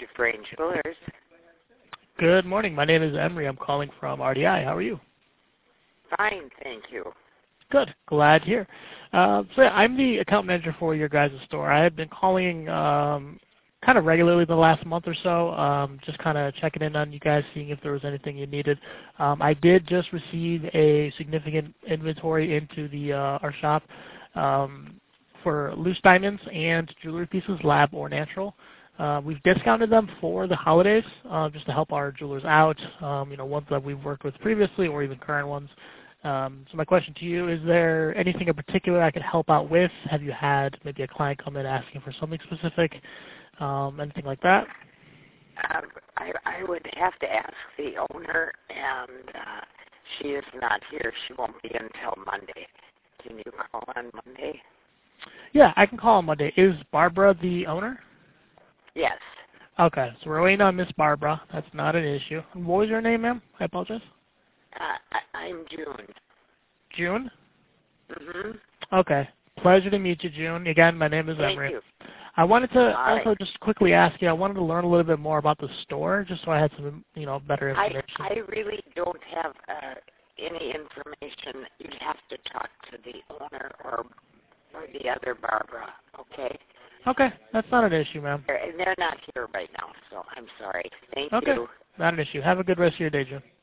Dufresne Jewelers. Good morning. My name is Emery. I'm calling from RDI. How are you? Fine, thank you. Good. Glad to hear. I'm the account manager for your guys' store. I have been calling kind of regularly the last month or so, just kind of checking in on you guys, seeing if there was anything you needed. I did just receive a significant inventory into the our shop for loose diamonds and jewelry pieces, lab or natural. We've discounted them for the holidays just to help our jewelers out, ones that we've worked with previously or even current ones. So my question to you, is there anything in particular I could help out with? Have you had maybe a client come in asking for something specific, anything like that? I would have to ask the owner, and she is not here. She won't be until Monday. Can you call on Monday? Yeah, I can call on Monday. Is Barbara the owner? Yes. Okay, so we're waiting on Miss Barbara. That's not an issue. What was your name, ma'am? I apologize. I'm June. June? Mm-hmm. Okay. Pleasure to meet you, June. Again, my name is Emery. Thank you. I wanted to All also right. just quickly ask you, I wanted to learn a little bit more about the store, just so I had some, better information. I really don't have any information. You'd have to talk to the owner or the other Barbara, okay? Okay, that's not an issue, ma'am. And they're not here right now, so I'm sorry. Thank Okay, you. not an issue. Have a good rest of your day, June.